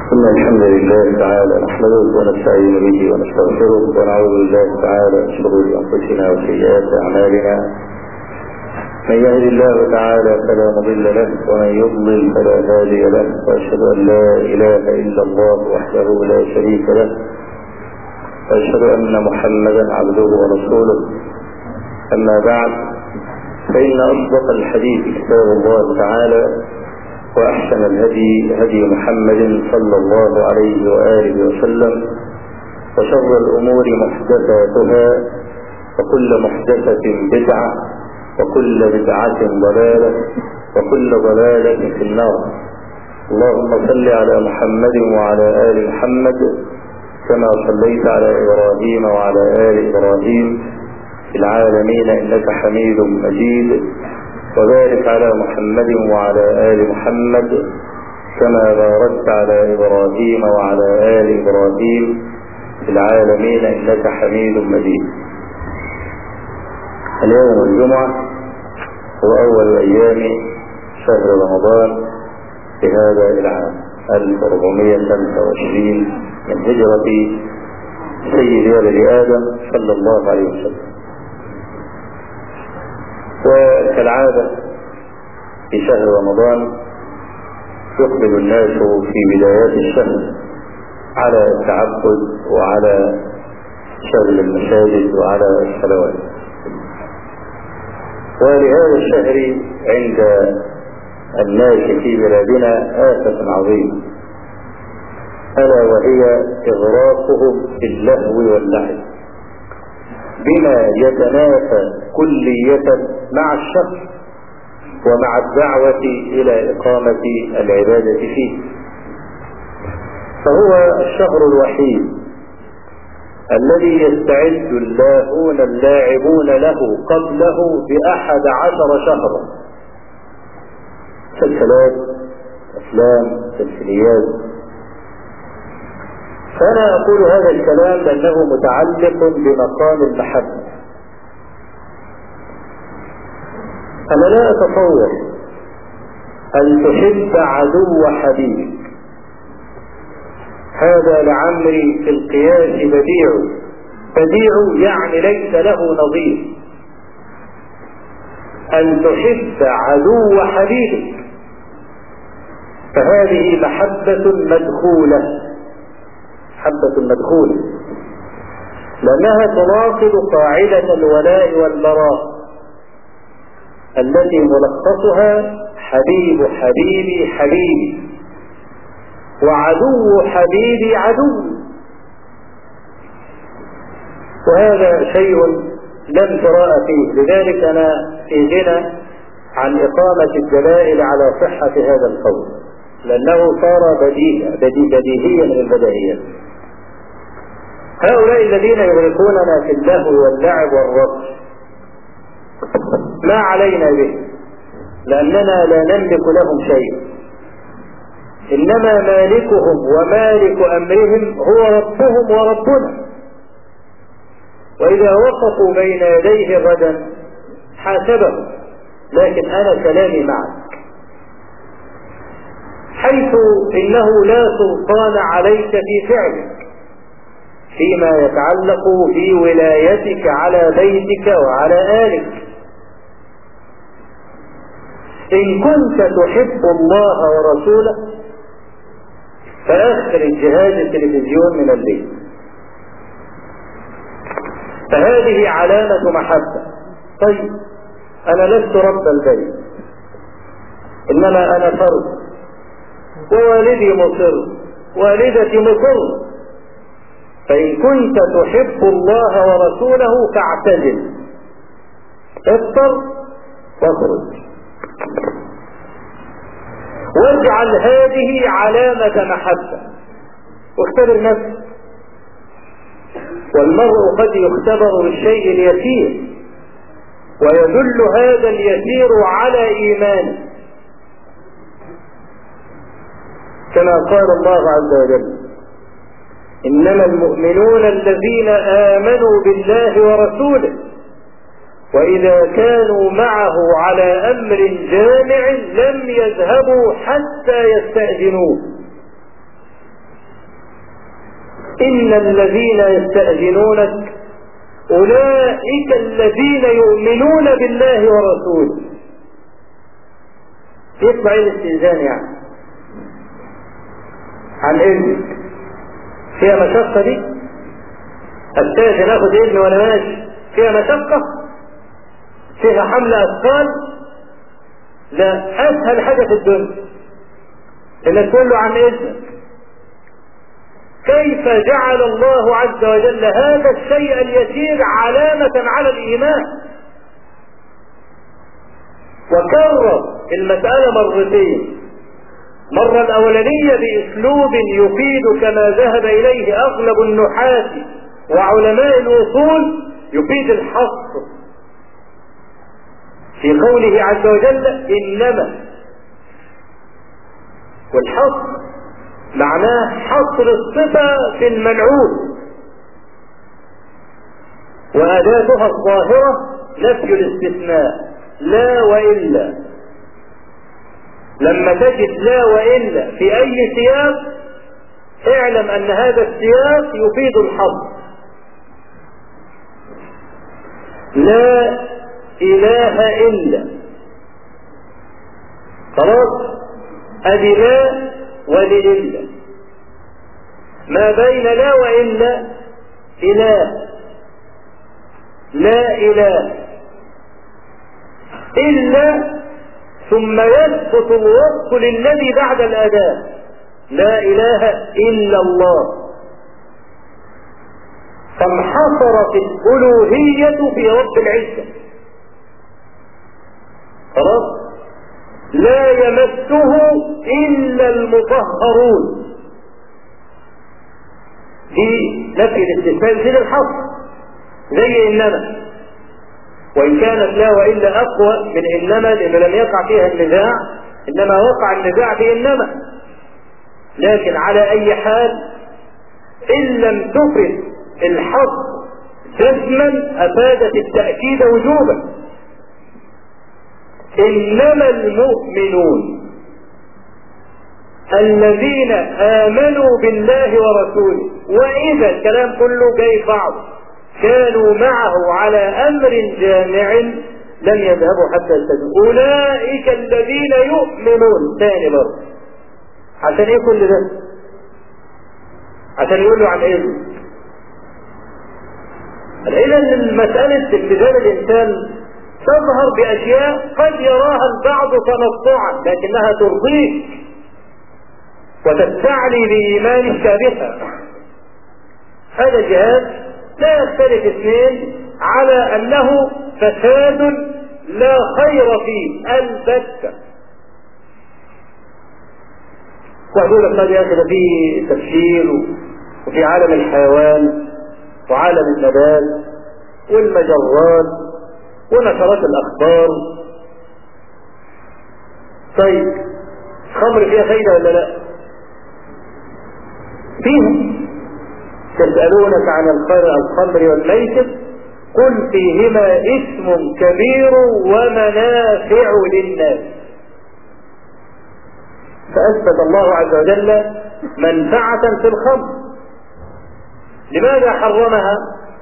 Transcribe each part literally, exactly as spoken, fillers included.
إن الحمد لله تعالى نحمده ونستعين به ونستغفره ونعوذ بالله تعالى من شرور أنفسنا وسيئات أعمالنا. من يهد الله تعالى فلا مضل له ومن يضلل فلا هادي له، وأشهد أن لا إله إلا الله وحده لا شريك له، وأشهد أن محمدا عبده ورسوله. أما بعد، فإن أصدق الحديث كتاب الله تعالى، وأحسن الهدي هدي محمد صلى الله عليه وآله وسلم، وشر الأمور محدثاتها، وكل محدثة بدعة، وكل بدعة ضلالة، وكل ضلالة في النار. اللهم صل على محمد وعلى آل محمد كما صليت على إبراهيم وعلى آل إبراهيم في العالمين إنك حميد مجيد، وبارك على محمد وعلى آل محمد كما باركت على إبراهيم وعلى آل إبراهيم في العالمين إنك حميد مجيد. اليوم الجمعة هو أول أيام شهر رمضان في هذا العام ألف وأربعمائة وخمسة وعشرين من هجرة سيد ولد آدم صلى الله عليه وسلم. وكالعادة في شهر رمضان يقبل الناس في بدايات الشهر على التعبد وعلى شغل المساجد وعلى الصلوات. ولهذا الشهر عند الناس في بلادنا آفة عظيمة، ألا وهي إغراقهم في اللهو واللعب بما يتنافى كلية مع الشهر ومع الدعوة إلى إقامة العبادة فيه. فهو الشهر الوحيد الذي يستعد اللاهون اللاعبون له قبله بأحد عشر شهرا، مسلسلات، أفلام، تمثيليات. فأنا أقول هذا الكلام لأنه متعلق بمقام المحبة. أنا لا أتصور أن تحب عدو حبيبك، هذا لعمري في القياس بديع، بديع يعني ليس له نظير. أن تحب عدو حبيبك فهذه محبة مدخولة، محبة مدخولة، لأنها تناقض قاعدة الولاء والبراء التي ملخصها حبيب حبيبي حبيبي وعدو حبيبي عدو. وهذا شيء لم تراء فيه، لذلك أنا في غنى عن إقامة الدلائل على صحة هذا القول، لأنه صار بديهيا بديهيا من البديهيات. هؤلاء الذين يغرقوننا في اللهو واللعب والرقص ما علينا به، لأننا لا نملك لهم شيء، إنما مالكهم ومالك أمرهم هو ربهم وربنا. وإذا وقفوا بين يديه غدا حاسبهم، لكن أنا كلامي معك، حيث إنه لا سلطان عليك في فعلك فيما يتعلق في ولايتك على بيتك وعلى آلك. إن كنت تحب الله ورسوله فأخرج جهاز التلفزيون من البيت، فهذه علامة محبة. طيب أنا لست رب البيت، إنما أنا فرد، ووالدي مصر، والدتي مصر. فإن كنت تحب الله ورسوله فاعتزل، افطر واخرج، واجعل هذه علامة محبة، واختبر نفسك. والمرء قد يختبر بالشيء اليسير ويدل هذا اليسير على إيمانه، كما قال الله عز وجل: إنما المؤمنون الذين آمنوا بالله ورسوله وإذا كانوا معه على أمر جامع لم يذهبوا حتى يستأذنوه. إن الذين يستأذنونك أولئك الذين يؤمنون بالله ورسوله. يطلع الاستئذان يعني عن إذنك فيها مشقة دي؟ أستاذن أخذ إذن وأنا ماشي فيها مشقة؟ فيها حمل أثقال؟ لا، أسهل حاجة في الدنيا إنك تقول له عن إذنك. كيف جعل الله عز وجل هذا الشيء اليسير علامة على الإيمان، وكرر المسألة مرتين، مرة الأولانية بأسلوب يفيد كما ذهب إليه أغلب النحاة وعلماء الأصول، يفيد الحصر في قوله عز وجل إنما، والحصر معناه حصر الصفة في المنعوت، وأداتها الظاهرة نفي الاستثناء لا وإلا. لما تجد لا وإلا في أي سياق اعلم أن هذا السياق يفيد الحصر. لا إله إلا، خلاص، أدي لا ولإلا، ما بين لا وإلا إله، لا إله إلا، ثم يثبت الوصف للذي بعد الأداة، لا إله إلا الله، فانحصرت الألوهية في رب العزة. خلاص، لا يمسه إلا المطهرون، في نفي الاستثناء زي الحصر زي إنما، وإن كانت لا وإلا أقوى من إنما لأنه لم يقع فيها النزاع، إنما وقع النزاع في إنما. لكن على أي حال إن لم تفد الحصر جزما أفادت التأكيد وجوبا. إنما المؤمنون الذين آمنوا بالله ورسوله، وإذا الكلام كله جاي بعض، كانوا معه على أمر جامع لم يذهبوا حتى يستجيبوا، أولئك الذين يؤمنون. ثاني برضه عشان إيه كل ده؟ عشان يقولوا عن إيه؟ إذا المسألة ابتذال الإنسان تظهر بأشياء قد يراها البعض تنطعا لكنها ترضيك وتستعلي بإيمانك بها. هذا جهاد لا يختلف اثنين على أنه فساد لا خير فيه البتة. وهذول قد يأخذ فيه تفسير، وفي عالم الحيوان وعالم النبات والمجرات ونشرات الأخبار. طيب خمر فيها فايدة ولا لا؟ فيها. تسألونك عن الخمر والميسر قل فيهما اسم كبير ومنافع للناس. فأثبت الله عز وجل منفعة في الخمر. لماذا حرمها؟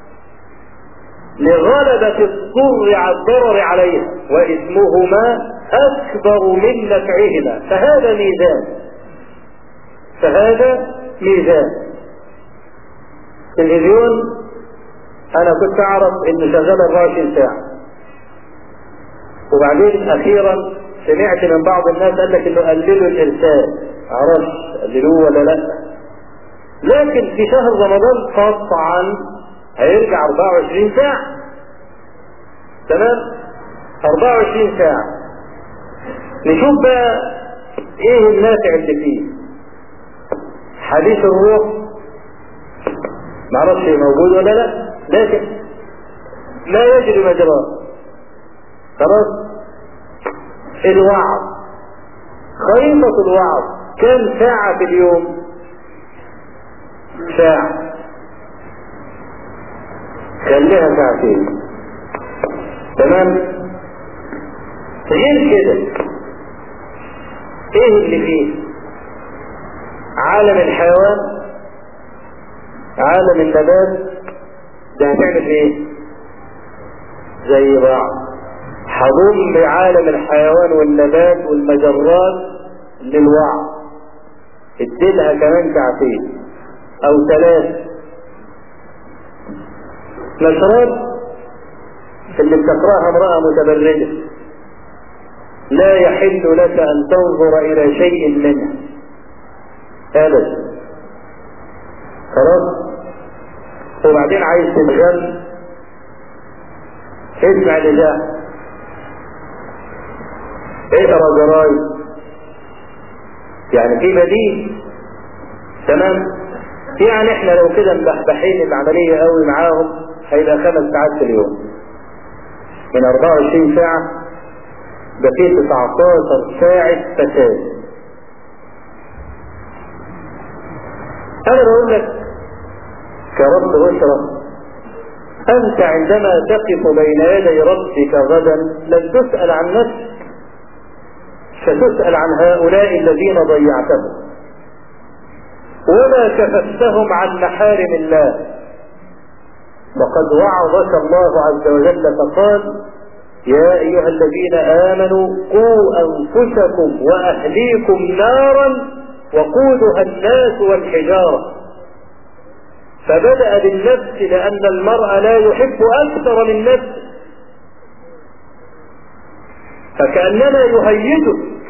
لغلبة الضر على الضرر عليها، وإثمهما أكبر من نفعهما، فهذا ميزان فهذا ميزان. التلفزيون أنا كنت أعرف إنه شغال أربعة وعشرين ساعة، وبعدين أخيرا سمعت من بعض الناس قال لك إنه قللوا الإرسال، معرفش قللوه ولا لا، لكن في شهر رمضان قطعا هيرجع أربعة وعشرين ساعة. تمام؟ أربعة وعشرين ساعة. نشوف بقى ايه النافع اللي فيه. حديث الروح معرفش موجود ولا لا، لكن لا يجري مجراه. خلاص؟ الوعظ، خريطة الوعظ كم ساعة في اليوم؟ ساعة. خليها ساعتين. تمام؟ غير كده ايه اللي فيه؟ عالم الحيوان عالم النبات ده هتعمل ايه؟ زي بعض. هضم بعالم الحيوان والنبات والمجرات للوعي، اديلها كمان ساعتين او ثلاث. نشرات اللي بتقراها امرأة متبرجة لا يحل لك ان تنظر الى شيء منها ابدا، خلاص. وبعدين عايز تتغل، اسمع الاذاعة، اقرا جرايد، يعني في بديل. تمام. يعني احنا لو كده مبحبحين العملية قوي معاهم هيبقى خمس ساعات في اليوم، من اربعة وعشرين ساعة ده فيه تسعتاشر ساعة فساد. انا بقول لك كرب أسرة، انت عندما تقف بين يدي ربك غدا لن تسأل عن نفسك، ستسأل عن هؤلاء الذين ضيعتهم وما كففتهم عن محارم الله. وقد وعظك الله عز وجل فقال: يا أيها الذين آمنوا قوا أنفسكم وأهليكم نارا وقودها الناس والحجارة. فبدأ بالنفس لأن المرء لا يحب أكثر من نفسه، فكأنما يهيجه.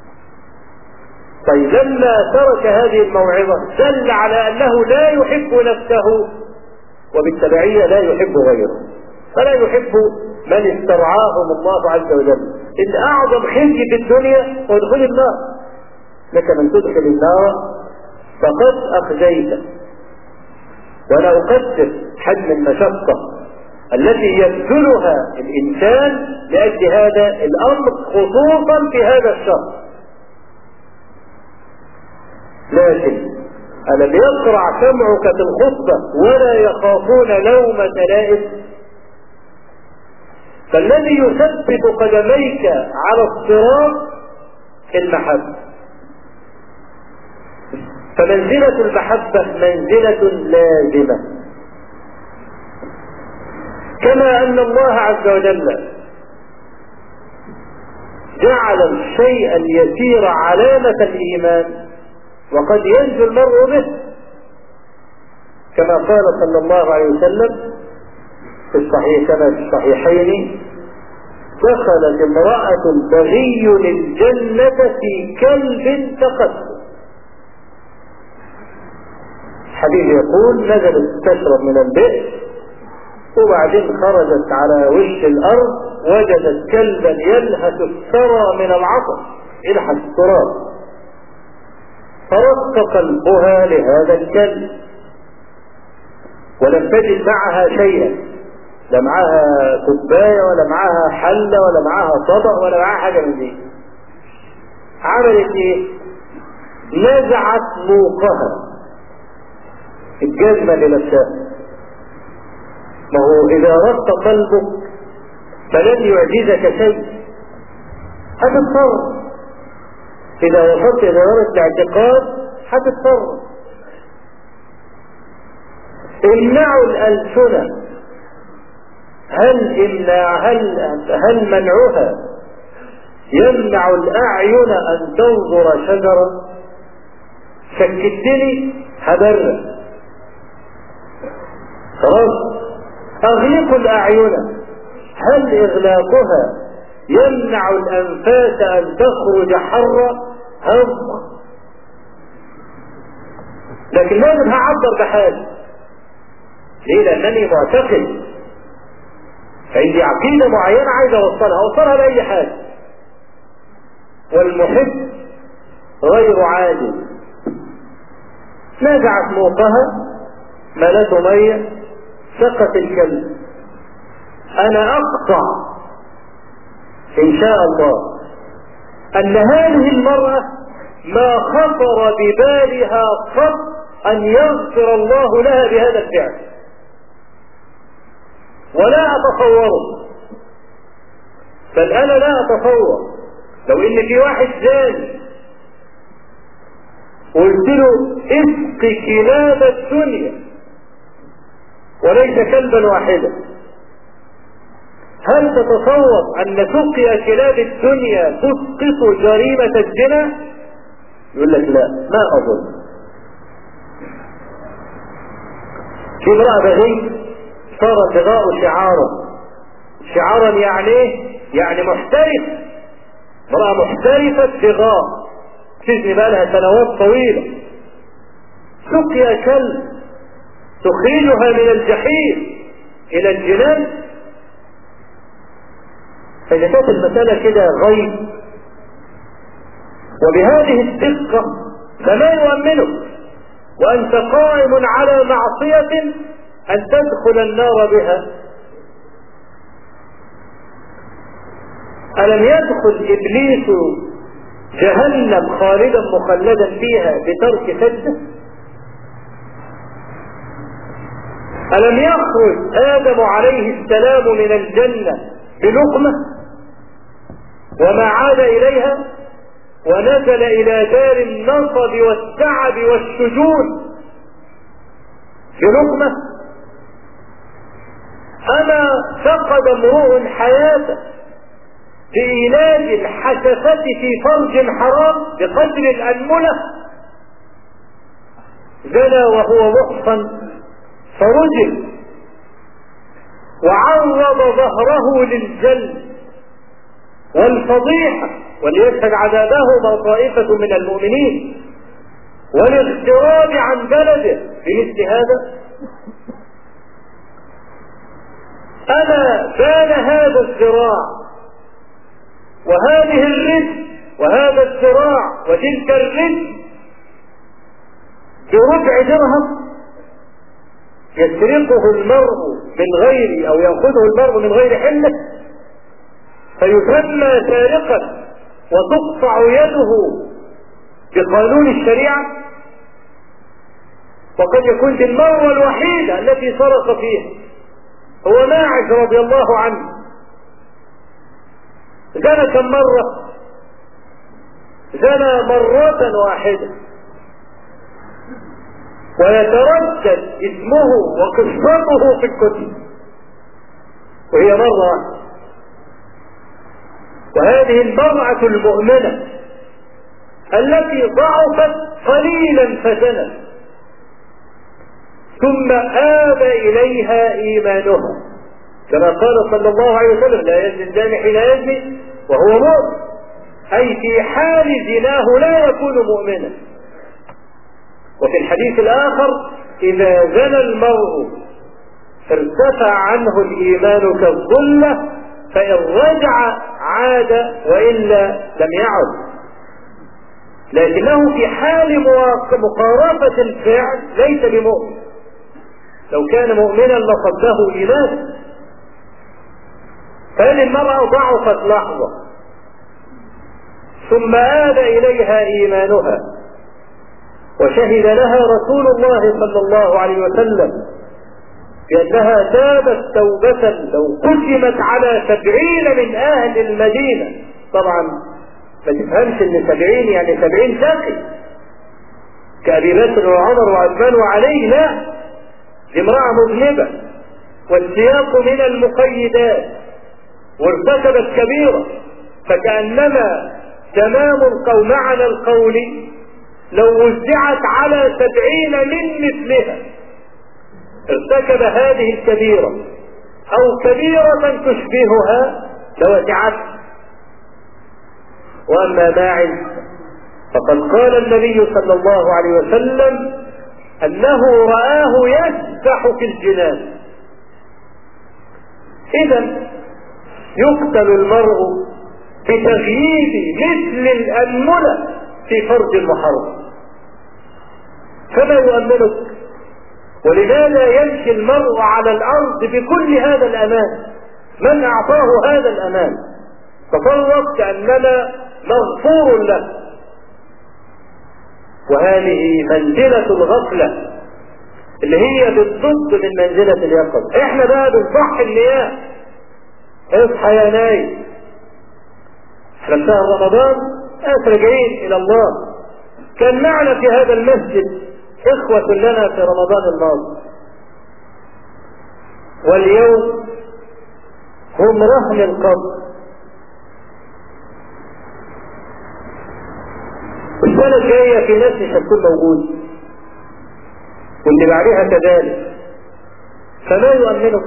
طيب لما ترك هذه الموعظة دل على أنه لا يحب نفسه، وبالتبعية لا يحب غيره، فلا يحب من استرعاهم الله عز وجل. إن أعظم خزي في الدنيا هو دخول النار، لك من تدخل النار فقد أخزيت. ولا أقدر حجم المشقة التي يبذلها الإنسان لأجل هذا الأمر، خصوصا في هذا الشهر. لكن الذي يقرع سمعك في الخطبة ولا يخافون لومة لائم، فالذي يثبت قدميك على الصراط المحبة. فمنزلة المحبة منزلة لازمة، كما أن الله عز وجل جعل الشيء اليسير علامة الإيمان وقد ينجو المرء به، كما قال صلى الله عليه وسلم في الصحيح كما في الصحيحين: دخلت امرأة بغي الجنة في كلب تقتل. الحديث يقول: نزلت تشرب من البئر وبعدين خرجت على وش الأرض وجدت كلبا يلهث الثرى من العطش، يلحس التراب، فرق قلبها لهذا الكلب ولم تجد معها شيئا، لا معها كوبايه ولا معها حله ولا معها طبق ولا معها حاجه من دي. عملت ايه؟ نزعت موقها، الجزمه اللي لبسها. ما هو اذا رق قلبك فلن يعجزك شيء، هتتصرف. اذا وصلت الى درجه الاعتقاد هتتصرف. امنعوا الألسنة، هل امنع هل هل منعها يمنع الأعين أن تنظر شجرة؟ سكتني هبرة، خلاص. أغلقوا الأعين، هل إغلاقها يمنع الأنفاس أن تخرج حرة؟ هم. لكن لازم هعبر بحالي. ليه؟ لأنني معتقد، عندي عقيدة معينة عايز أوصلها أوصلها بأي حاجة. والمحب غير عادل. نزعت موقها، ملته مية، سقط الكلب. أنا أقطع إن شاء الله أن هذه المرأة ما خطر ببالها قط أن يغفر الله لها بهذا الفعل، ولا أتصوره. بل أنا لا أتصور لو إن في واحد زاني قلت له اسق كلاب الدنيا وليس كلبا واحدا. هل تتصور أن سقيا كلاب الدنيا تسقط جريمة الزنا؟ يقول لك لا، ما أظن. في امرأة بغي صار البغاء شعارا. شعارا يعني ايه؟ يعني محترف. امرأة محترفة بغاء تزني بقى لها سنوات طويلة. سقيا كلب تخرجها من الجحيم إلى الجنان. فإذا كانت المسألة كده غيب وبهذه الدقة فما يؤمنك وأنت قائم على معصية أن تدخل النار بها؟ ألم يدخل إبليس جهنم خالدا مخلدا فيها بترك سجدة؟ ألم يخرج آدم عليه السلام من الجنة بلقمة وما عاد إليها ونزل إلى دار النصب والتعب والشجون بلقمة؟ أما فقد امرؤ حياته بإيلاد الحشفة في فرج حرام بقدر الأنملة؟ زنى وهو محصن فرجل وعرض ظهره للجلد والفضيحة وليشهد عذابهما طائفة من المؤمنين والاغتراب عن بلده بمثل هذا. أما بان هذا الذراع وهذه الرزق وهذا الذراع وتلك الرزق بربع درهم يسرقه المرء من غير أو يأخذه المرء من غير حلة فيسمى سارقا وتقطع يده بقانون الشريعة؟ وقد يكون المرة الوحيدة التي سرق فيها هو ماعز رضي الله عنه. زنى كم مرة؟ زنى مرة واحدة ويتردد اسمه وقصته في الكتب وهي مرة واحدة. وهذه المرأة المؤمنة التي ضعفت قليلا فزنت ثم آب إليها إيمانها كما قال صلى الله عليه وسلم: لا يزني الزاني حين يزني وهو مؤمن، أي في حال زناه لا يكون مؤمنا. وفي الحديث الآخر: إذا زنى المرء ارتفع عنه الإيمان كالظلة فإن رجع عاد وإلا لم يعد. لكنه في حال مقارفة الفعل ليس بمؤمن. لو كان مؤمنا لصده إيمان. فهذه المرأة ضعفت لحظة ثم آب إليها إيمانها وشهد لها رسول الله صلى الله عليه وسلم بأنها تابت توبة لو قسمت على سبعين من أهل المدينة. طبعا ما تفهمش ان سبعين يعني سبعين تقي كأبي بكر وعمر وعثمان وعلي، لا، دي امرأة مذنبة والسياق من المقيدات وارتكبت كبيرة، فكأنما تمام القول معنى القول لو وزعت على سبعين من مثلها ارتكب هذه الكبيرة أو كبيرة تشبهها لوسعته. وأما ماعز فقد قال النبي صلى الله عليه وسلم أنه رآه يسبح في الجنان. إذن يقتل المرء بتغييب مثل الأنملة في فرج المحرم. فما يؤمنك؟ ولماذا يمشي المرء على الأرض بكل هذا الأمان؟ من أعطاه هذا الأمان؟ تصور كأننا مغفور له. وهذه منزلة الغفلة اللي هي بالضد من منزلة اليقظة. احنا بقى بنصح المياه، اصحى يا نايم. احنا في شهر رمضان ناس راجعين الى الله. كان معنا في هذا المسجد اخوة لنا في رمضان الماضي واليوم هم رهن القبر. السنة الجاية في ناس مش هتكون موجودة، واللي بعدها كذلك، فما يؤمنك.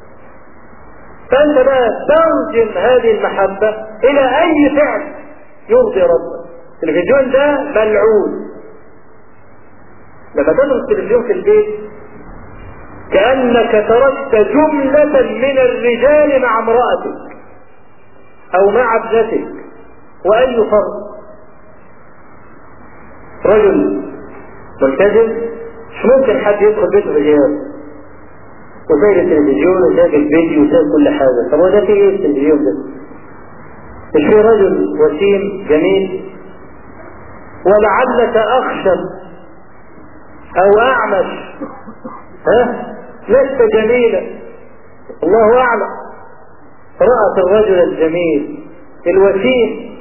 فأنت بقى ترجم هذه المحبة إلى أي فعل يرضي ربك. التلفزيون ده ملعون. لما تدرس التلفزيون في البيت كأنك تركت جملة من الرجال مع امرأتك أو مع ابنتك. وأي فرق؟ رجل ملتزم مش ممكن حد يدخل بيته بجهاز وسايب التلفزيون وسايب الفيديو وسايب كل حاجة. طب وده في ايه التلفزيون ده؟ مش في رجل وسيم جميل ولعلك أخشب أو أعمش، ها؟ لست جميلا، الله أعلم. رأت الرجل الجميل الوسيم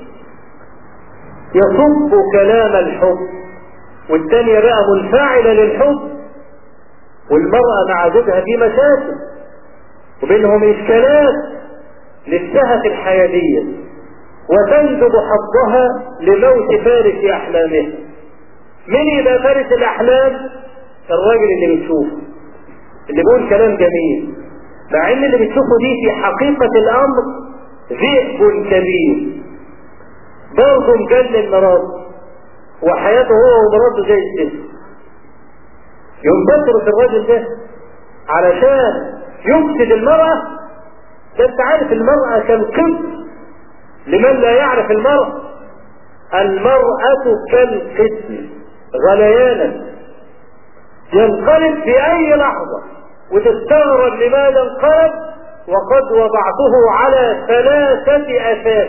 يصب كلام الحب، والتانية بقى منفعلة للحب، والمرأة مع زوجها في مشاكل وبينهم إشكالات للشهة الحيادية، وتندب حظها لموت فارس أحلامها. من يبقى فارس الأحلام؟ الراجل اللي بتشوفه، اللي بيقول كلام جميل، مع ان اللي بتشوفه دي في حقيقة الأمر ذئب كبير برضه مجنن مراته، وحياته هو ومراته زي السن. يوم تترك الراجل ده علشان يفسد المرأة. ده انت عارف المرأة كالقسم. لمن لا يعرف المرأة، المرأة كالقسم غليانا ينقلب في اي لحظة، وتستغرب لماذا انقلب وقد وضعته على ثلاثة اساس.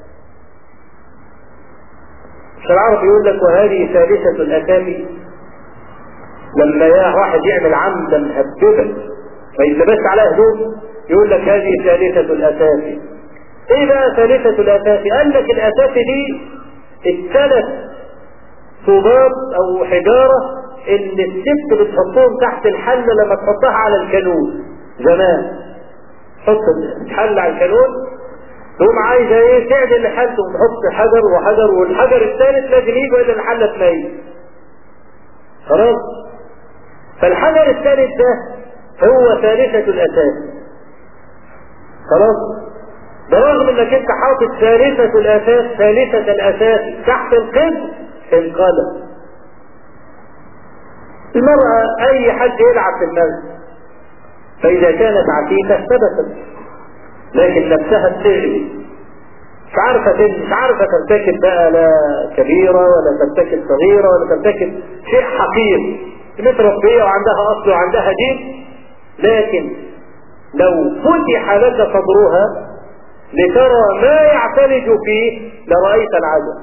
العرب يقول لك وهذه ثالثة الاساس. لما يا واحد يعمل عمدا مهببا ما يلبس على هدوم يقول لك هذه ثالثة الاساس. ايه بقى ثالثة الاساس؟ قال لك الاساس دي الثلاث صباب او حجارة اللي الست بتحطهم تحت الحلة لما تحطها على الكانون زمان. تحط الحلة على الكانون تقوم عايزة ايه؟ تعدل الحلة وتحط حجر وحجر، والحجر الثالث لازم يجي الا الحلة تميل. خلاص؟ فالحجر الثالث ده هو ثالثة الاساس. خلاص؟ برغم انك انت حاطط ثالثة الاساس ثالثة الاساس تحت القسم انقلب. المرأة اي حد يلعب في المسجد فاذا كانت عفيفة ثبتت، لكن نفسها بتغلي، مش عارفة مش عارفة ترتكب بقى لا كبيرة ولا ترتكب صغيرة ولا ترتكب شيء حقير، متربية وعندها اصل وعندها دين. لكن لو فتح لك صدرها لترى ما يعتلج فيه لرأيت العجب.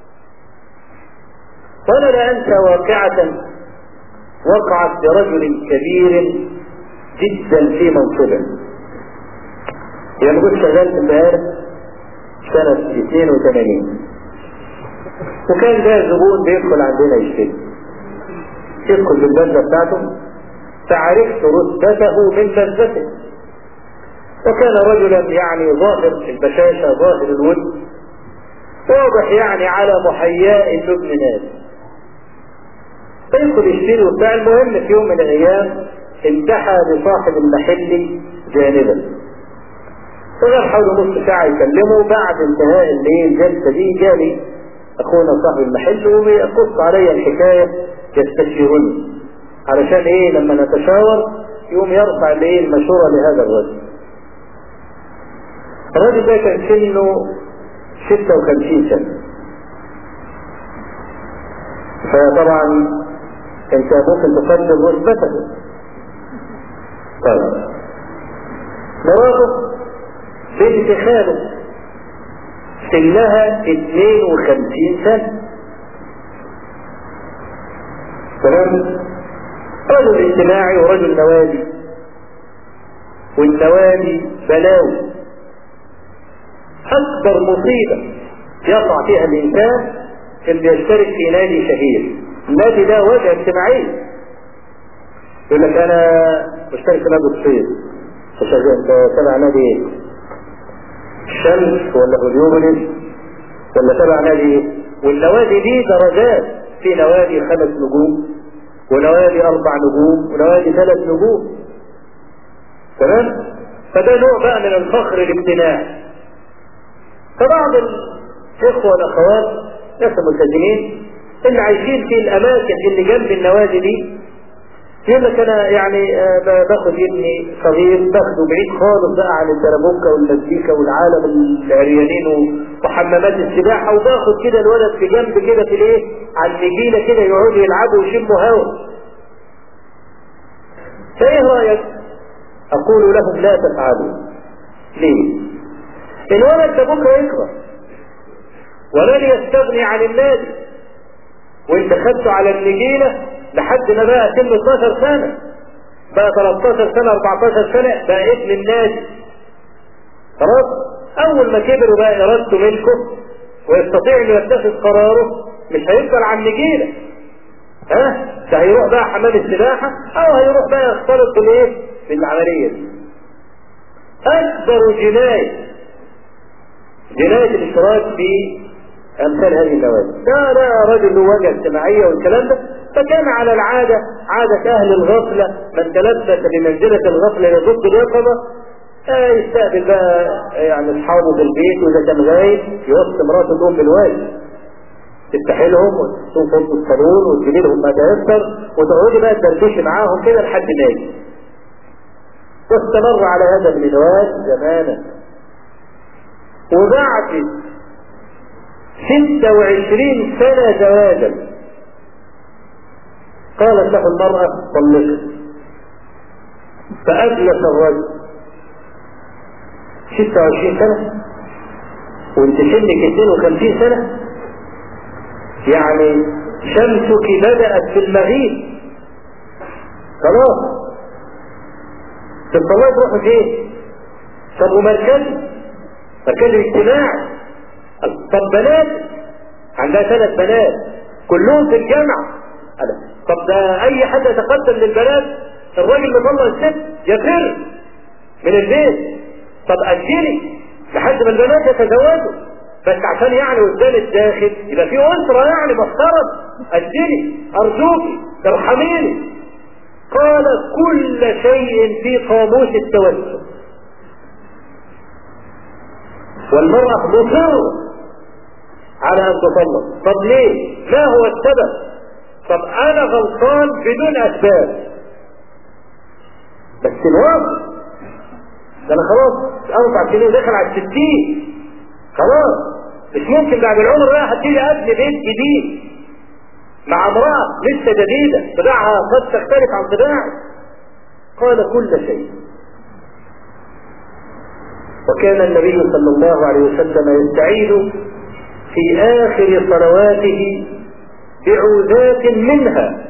وانا لا انسى واقعة وقعت برجل كبير جدا في منصبه. يعني كنت شغال امبارح سنة اثنين وثمانين، وكان ده زبون بيدخل عندنا يشتري، يدخل بالبلدة بتاعته، فعرفت رتبته من لذته. وكان رجلا يعني ظاهر البشاشة ظاهر الود، واضح يعني على محياء ابن ناس. فيدخل يشتري وبتاع. المهم في يوم من الايام انتحى بصاحب المحل جانبا، فغير حوله نص ساعة يكلمه. بعد انتهاء الجلسة دي جالي اخونا صاحب المحل وبيقص علي الحكاية يستشيرني علشان ايه لما نتشاور يوم يرفع الايه المشورة لهذا الرجل. الرجل ده كان سنه ستة وخمسين سنة، فطبعا انت ممكن تقدم رتبته. طيب مراته بنت خاله سنها اثنين وخمسين سنة، تمام؟ رجل اجتماعي ورجل نوادي، والنوادي بلاوي. اكبر مصيبة يقع فيها الانسان اللي يشترك في نادي شهير. النادي ده وجهة اجتماعية. يقول لك انا مشترك في نادي الصيد، انت تبع نادي ايه؟ الشمس ولا هليوبوليس ولا تبع نادي ايه؟ والنوادي دي درجات، في نوادي خمس نجوم ونوادي اربع نجوم ونوادي ثلاث نجوم. تمام؟ فده نوع بقى من الفخر الاجتماعي. فبعض الاخوه والاخوات ناس الملتزمين اللي عايشين في الاماكن اللي جنب النوادي دي يقول لك انا يعني باخد ابني صغير باخده بعيد خالص بقى عن الدربوكه والمزيكا والعالم العريانين وحمامات السباحه، وباخد كده الولد في جنب كده في الايه على النجيله كده يقعدوا يلعبوا ويشموا هوا. فايه رايك؟ اقول لهم لا تفعلوا. ليه؟ الولد ده بكره يكبر ولن يستغني عن النادي، وانت خدته على النجيله لحد ما بقى سن اتناشر سنة، بقى تلتاشر سنة اربعتاشر سنة، بقى ابن النادي. خلاص؟ اول ما كبر وبقى ارادته ملكه ويستطيع انه يتخذ قراره، مش هيفضل على النجيلة. ها؟ ده هيروح بقى حمام السباحة او هيروح بقى يختلط بالايه؟ بالعملية دي. اكبر جناية جناية الاشتراك في امثال هذه النوادي. ده لا رجل له وجهة اجتماعية والكلام ده، فكان على العادة عادة اهل الغفلة من تلبس بمنزلة الغفلة يضد اليقظة آه يستقبل بقى يعني اصحابه في البيت، واذا كان غايب يوصي مراته تقوم بالواجب تفتحي لهم وتشوف فوق الصالون وتجيبي لهم ما تيسر وتقعدي بقى تدردشي معاهم كده لحد ما يجي. واستمر على هذا المنوال زمانا، وبعد ستة وعشرين سنة زواجا قالت له المرأة طلقت، فأجلس الرجل ستة وعشرين سنة وانت سنك اثنين وخمسين سنة، يعني شمسك بدأت في المغيب خلاص تطلعي تروحوا فين؟ طب ومركزي مركزي اجتماعي. طب بنات عندها ثلاث بنات كلهم في الجامعة، طب ده اي حد يتقدم للبنات الراجل مطلع الست يفر من البيت. طب اجلي لحد ما البنات يتزوجوا بس عشان يعني قدام الداخل يبقى في اسره يعني محترم. اجلي ارجوكي ارحميني. قال كل شيء في قاموس التوسل، والمرأة مصرة على ان تطلق. طب ليه؟ ما هو السبب؟ طب انا غلطان بدون اسباب، بس الواقع ده انا خلاص اربع سنين داخل على الستين، خلاص مش ممكن بعد العمر بقى هتيجي ابني بيت جديد مع امرأة لسه جديدة طباعها قد تختلف عن طباعي. قال كل شيء. وكان النبي صلى الله عليه وسلم يستعيذ في آخر صلواته بعوذات منها: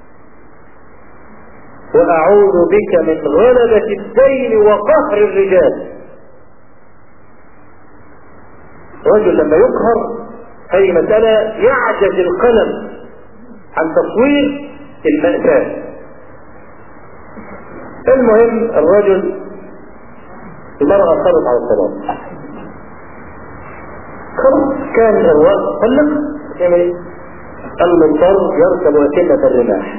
وأعوذ بك من غلبة الدين وقهر الرجال. رجل لما يقهر هذه مسألة يعجز القلم عن تصوير المأساة. المهم الرجل المرأة صارت على الصلاة خلاص كان الوقت طلق يعمل ايه؟ المضطر يركب أكنة الرماح.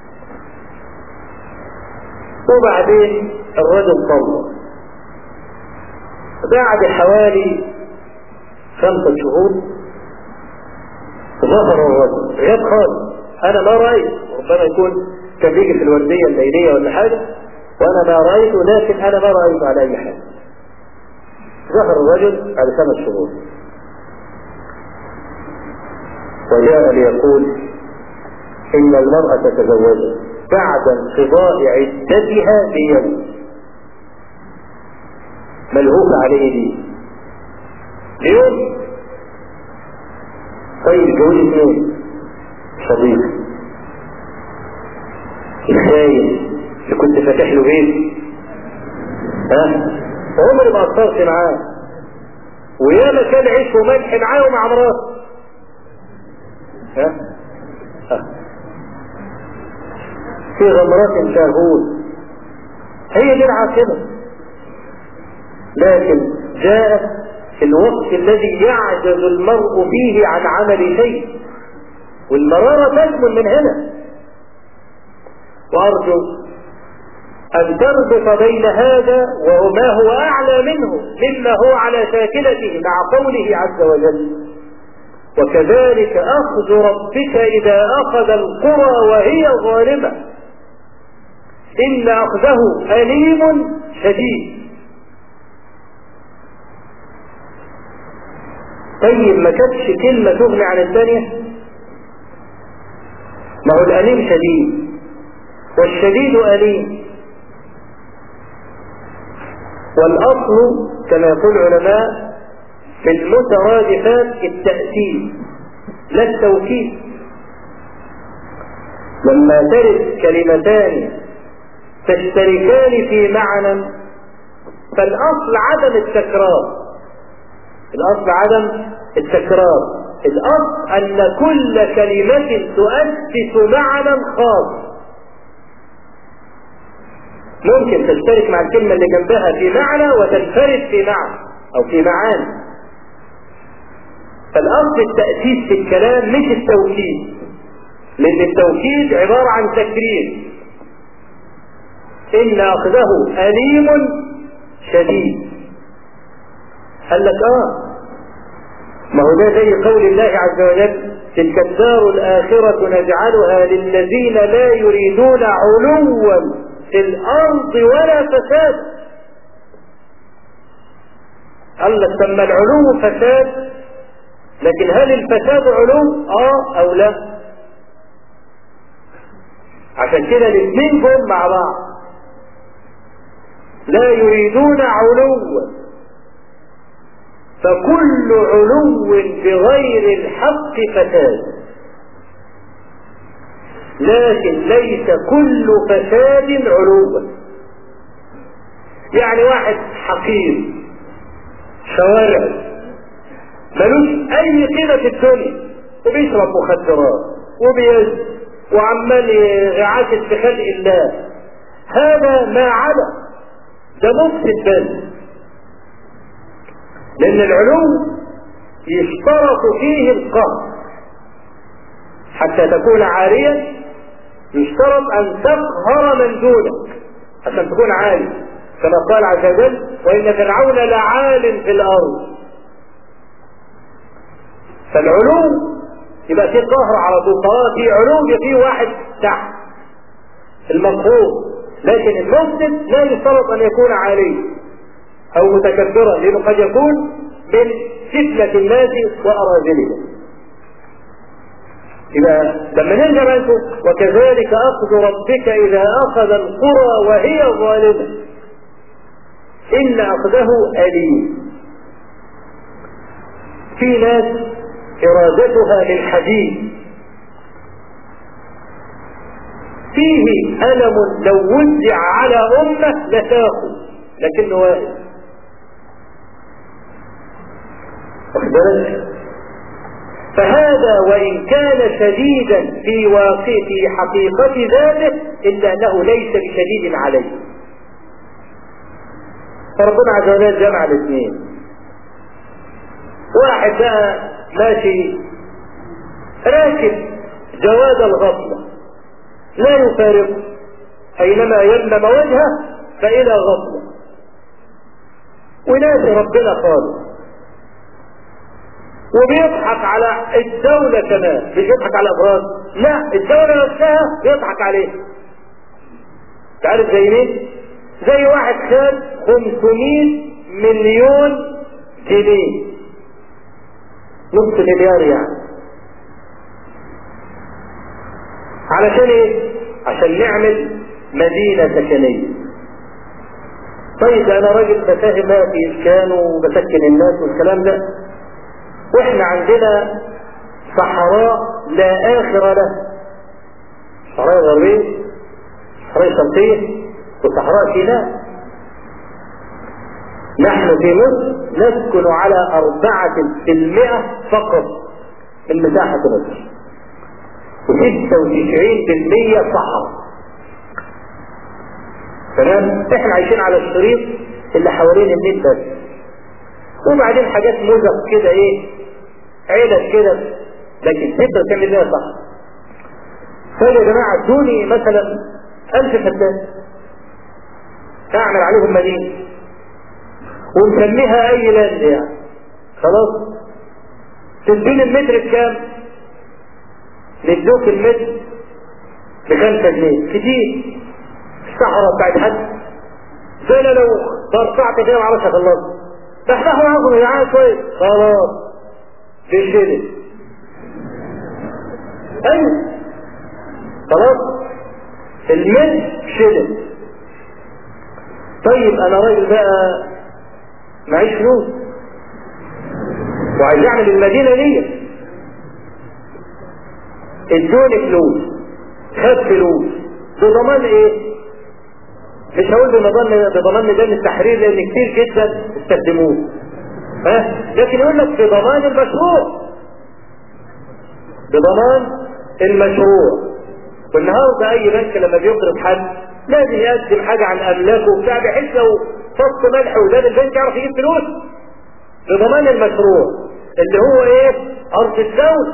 وبعدين الرجل طلق بعد حوالي خمسة شهور ظهر الرجل غياب خالص. انا ما رأيت، ربما يكون كان بيجي في الوردية الليلية ولا حاجة وانا ما رأيته، لكن انا ما رأيته على اي حاجة. ظهر الرجل بعد خمس شهور وجاء ليقول ان المرأة تتزوجت بعد انقضاء عدتها بيوم. ملهوف عليه دي بيوم. طيب جوز اثنين صديق الخاين اللي كنت فاتح له بيت ها عمري ما قصرت معاه وياما كان عيش وملح معاه ومع مراته ها ها في غمرات شاهود. هي دي العاقبة. لكن جاءت في الوقت الذي يعجز المرء فيه عن عمل شيء، والمرارة تكمن من هنا. وأرجو أن تربط بين هذا وما هو أعلى منه مما هو على شاكلته مع قوله عز وجل: وكذلك أخذ ربك إذا أخذ القرى وهي ظالمة إن أخذه أليم شديد. طيب ما كانتش كلمة تغني عن الثانية؟ ما هو الأليم شديد والشديد أليم. والأصل كما يقول العلماء في المترادفات التأكيد لا التوكيد. لما ترد كلمتان تشتركان في معنى فالأصل عدم التكرار. الأصل عدم التكرار. الأصل أن كل كلمة تؤسس معنى خاص. ممكن تشترك مع الكلمة اللي جنبها في معنى وتنفرد في معنى أو في معاني. فالأصل التأسيس في الكلام مش التوكيد، لأن التوكيد عبارة عن تكرير. إن أخذه أليم شديد. قال لك آه ما هو ده زي قول الله عز وجل: تلك الدار الآخرة نجعلها للذين لا يريدون علوا في الأرض ولا فساد. قال لك ثم العلو فساد، لكن هل الفساد علو؟ آه أو لا؟ عشان كده الاثنين جم مع بعض. لا يريدون علوا، فكل علو بغير الحق فساد، لكن ليس كل فساد علوا. يعني واحد حقير شوارع ملوش اي قيمة في الدنيا وبيشرب مخدرات وبيزن وعمال يعاكس في خلق الله، هذا ما عدا ده مفسد بس. لأن العلو يشترط فيه القهر. حتى تكون عاليا يشترط أن تقهر من دونك عشان تكون عالي، كما قال عز وجل: وإن فرعون لعال في الأرض. فالعلو يبقى فيه قهر على طول، في علو يبقى فيه واحد تحت المفروض. لكن المفسد لا يشترط أن يكون عاليا أو متكبرا، لأنه قد يكون من فتنة الناس وأراذلهم. إذا لما نرجع بقى: وكذلك أخذ ربك إذا أخذ القرى وهي ظالمة إن أخذه أليم. في ناس إرادتها للحديث فيه ألم لو وزع على أمة لتاخذ، لكنه واحد. فهذا وإن كان شديدا في واقع في حقيقة ذاته إلا أنه ليس بشديد عليه. فربنا عز وجل جمع الاثنين. واحد بقى ماشي راكب جواد الغفلة لا يفارقه، أينما يلم وجهه فإلى غفلة، وناسي ربنا خالص، وبيضحك على الدولة كمان، مش بيضحك على الأفراد، لا الدولة نفسها بيضحك عليها. تعرف زي مين؟ زي واحد خد خمسمائة مليون جنيه، نص مليار يعني. علشان ايه؟ عشان نعمل مدينة سكنية. طيب انا راجل بفهم بقى في اسكان وبسكن الناس والكلام ده، واحنا عندنا صحراء لا اخر له، صحراء غربية، صحراء شرقية، وصحراء سيناء. نحن في مصر نسكن على أربعة في المئة فقط من مساحة مصر، وستة وتسعين بالمئة صحراء. تمام؟ احنا عايشين على الشريط اللي حوالين النيل بس، وبعدين حاجات مزق كده ايه عيلة كده، لكن تقدر تعمل بيها صح. فقالوا يا جماعة ادوني مثلا ألف فدان اعمل عليهم مدينة ونسميها اي لاند يعني، خلاص تدوني المتر بكام؟ ندوك المتر بخمسة جنيه، كتير الصحراء بتاعت حد زي لو برطعت كده معرفش اخلص، تحتاحوا عظم يا جماعة كويس، خلاص في شدة ايوه خلاص المتر شدة. طيب انا راجل بقى معيش فلوس وعايز اعمل المدينة دي، ادوني فلوس، خد فلوس بضمان ايه؟ مش هقول بضمان بضمان ميدان التحرير لان كتير جدا استخدموه، ها، لكن يقول لك بضمان المشروع، بضمان المشروع. والنهارده اي بنك لما بيقرض حد لازم يقدم حاجه عن املاكه وبتاع، بحيث لو فص ملح وزاد البنك يعرف يجيب فلوس بضمان المشروع اللي هو ايه؟ ارض الدولة.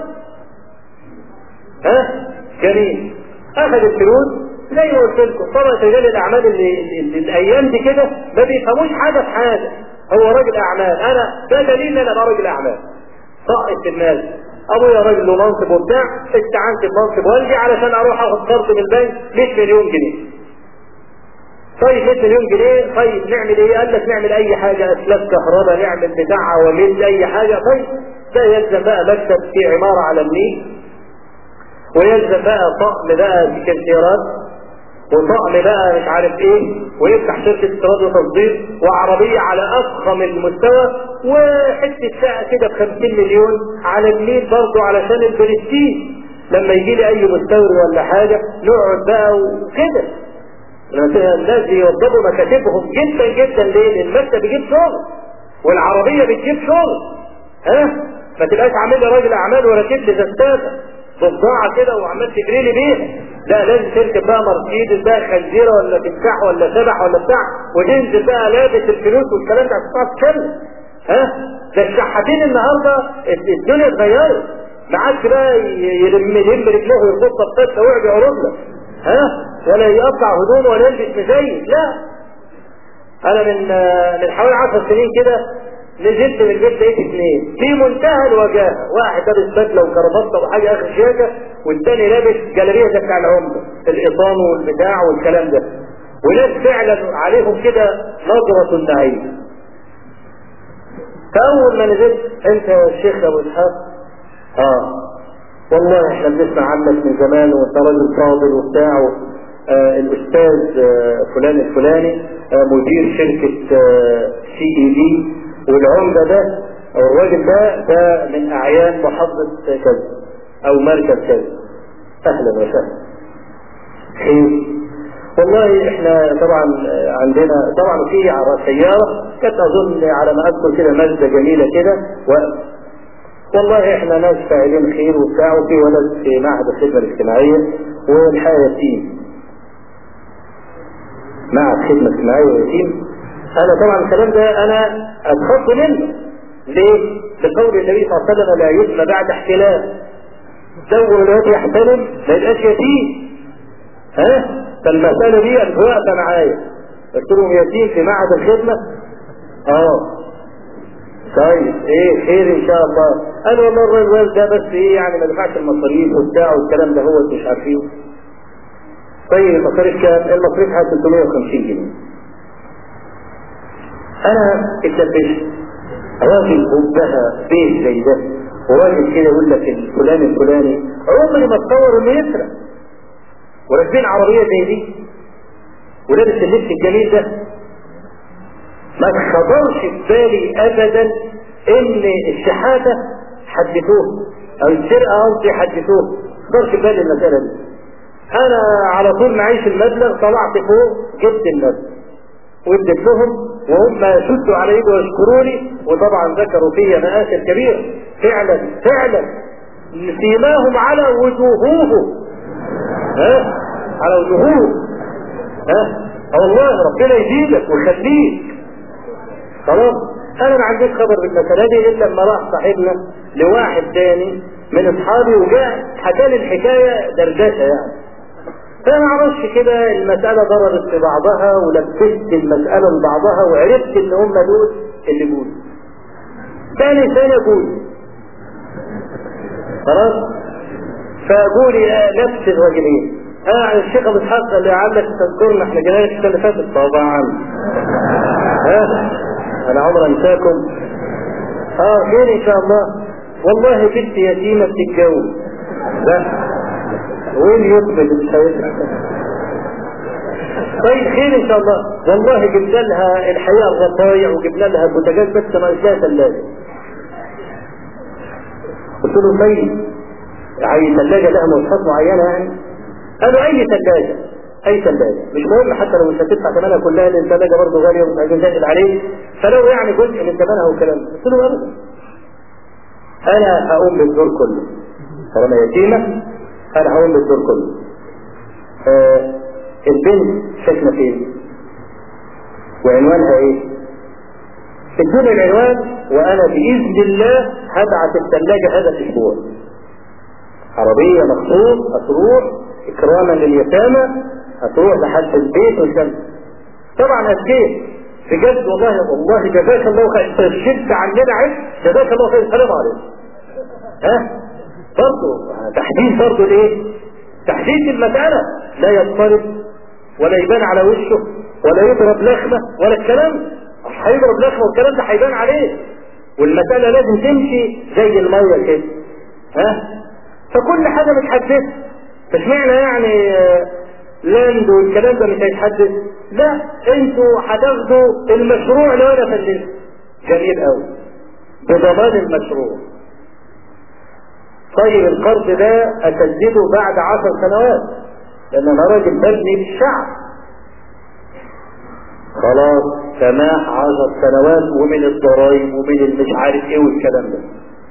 ها جميل، اخذ الفلوس زي ما قلت لكم. طبعا رجال الاعمال اللي, اللي الايام دي كده ما بيفهموش حاجه في حاجه، هو راجل اعمال، انا ده دليل ان انا راجل اعمال صائد الناس، ابويا راجل له منصب وبتاع، استعنت بمنصب والدي علشان اروح اخد قرض من البنك مية مليون جنيه. طيب مية مليون جنيه، طيب نعمل ايه؟ قال لك نعمل اي حاجه، اسلاك كهرباء، نعمل بتاع عواميد، اي حاجه. طيب ده يلزم بقى مكتب في عماره على النيل، ويلزم بقى طقم بقى سكرتيرات، وطقم بقى مش عارف ايه، ويفتح شركة استيراد وتصدير، وعربية على افخم المستوى، وحتة شقة كده بخمسين مليون على النيل برضه علشان البرستيج لما يجي لي اي مستورد ولا حاجة نقعد بقى وكده. الناس يوضبوا مكاتبهم جدا جدا ليه؟ المكتب بيجيب شغل والعربية بتجيب شغل، ها؟ ما تبقاش عامل لي راجل اعمال وراكب لي زستاذة بضاعة كده وعمال تجري لي بيها، لا لازم تركب بقى مرسيدس بقى خنزيرة ولا تمساح ولا سبح ولا بتاع، وتنزل بقى لابس الفلوس والكلام ده عشان تتكلم. ها ده الشحاتين النهارده الدنيا اتغيرت، ما عادش بقى يلم يلم رجله ويربطها بقصه ويقعد يعرض لك، ها، ولا يقطع هدومه ولا يلبس مزين، لا. انا من من حوالي عشر سنين كده نزلت من البيت لقيت اثنين في منتهى الوجاهه، واحد لابس بدله وكرافته وحاجه اخر شياكه، والثاني لابس جلابيه زي بتاع العمده، القطان والبتاع والكلام ده، وناس فعلا عليهم كده نظره النعيم. فاول ما نزلت، انت يا شيخ ابو اسحاق؟ اه والله احنا بنسمع عنك من زمان وانت راجل فاضل وبتاع، آه الاستاذ آه فلان الفلاني آه مدير شركه آه سي اي دي، والعمده ده او الراجل ده ده من اعيان محافظه كذا او مركز كذا. اهلا وسهلا. خير والله احنا طبعا عندنا طبعا في سياره كانت اظن على ما اذكر كده مازدا جميله كده، و والله احنا ناس فاعلين خير وبتاع، وفي ولد في معهد الخدمه الاجتماعيه والحياه يتيم، معهد خدمه اجتماعيه ويتيم. انا طبعا الكلام ده انا اتخض منه، ليه؟ لقول النبي صلى الله عليه وسلم لا يتم بعد احتلال، زوج الواد يحتلم ما يبقاش يتيم. ها فالمساله دي انت واقفه معايا، قلت لهم يتيم في معهد الخدمه؟ اه طيب ايه خير ان شاء الله. قال والله الوالد ده بس ايه يعني ما دفعش المصاريف وبتاع والكلام ده هو مش عارفين. طيب المصاريف كام؟ المصاريف حوالي ثلاثمائة وخمسين جنيه. انا اتلبشت، راجل قبها بيت زي ده وراجل كده يقول لك الفلاني الفلاني، عمري ما اتصور انه يسرق، وراكبين عربيه زي دي ولابس اللبس الجميل ده. ما خطرش في بالي ابدا ان الشحاته حدثوه او السرقه قصدي حدثوه، ما خطرش في بالي المساله دي. انا على طول معيش المبلغ، طلعت فوق جبت المبلغ واديت لهم، وهم شدوا على ايدي ويشكروني، وطبعا ذكروا فيا مآثر كبيره. فعلا فعلا سيماهم على وجوههم، ها على وجوههم، ها والله ربنا يزيدك ويخليك، خلاص انا ما عنديش خبر بالمسألة دي الا لما راح صاحبنا لواحد تاني من اصحابي وجاء حكى لي الحكاية دردشة يعني. فما اعرفش كده المسألة ضربت في بعضها ولبست المسألة لبعضها وعرفت ان هم دول اللي جولي. ثاني سنة جولي خلاص. فقولي نفس الرجلين. اه الشيخ ابو اسحاق قال لي لعلك تذكرنا احنا جينا لك السنه اللي فاتت. طبعا ها انا عمري انساكم. اه خير ان شاء الله. والله بنت يتيمه بتتجوز بس وين يقبل مش هيسرع. طيب خير ان شاء الله. والله جبنا لها الحقيقه الرفايع وجبنا لها البوتاجاز بس ناقص لها ثلاجه. قلت له طيب اي ثلاجه لها مواصفات معينه يعني؟ قالوا اي ثلاجه اي ثلاجه مش مهم حتى لو مش هتدفع ثمنها كلها لان الثلاجه برضه غاليه ومش عايزين نزل عليه فلو يعني جزء من ثمنها والكلام. قلت له ابدا انا هقوم بالدور كله طالما يتيمه انا هقوم بالدور كله. آه البنت ساكنه فين وعنوانها ايه؟ ادوني العنوان وانا باذن الله هبعت الثلاجه هذا الاسبوع. عربيه مخصوص هتروح اكراما لليتامى هتروح لحد البيت والشمس. طبعا اديت بجد والله والله جزاك الله خير. انت شلت عننا عيب جزاك الله خير. السلام عليكم. ها برضه تحديد برضه الايه؟ تحديد المساله لا يضطرب ولا يبان على وشه ولا يضرب لخمه ولا الكلام. مش هيضرب لخمه والكلام ده هيبان عليه. والمساله لازم تمشي زي الميه كده. ها فكل حاجه متحدده. مش معنى يعني لاند والكلام ده مش هيتحدد. لا انتوا هتاخدوا المشروع اللي انا فلسته. جميل قوي بضمان المشروع. طيب القرض ده اسدده بعد عشر سنوات لان انا راجل ببني بالشعب. خلاص سماح عشر سنوات ومن الضرايب ومن المش عارف ايه والكلام ده.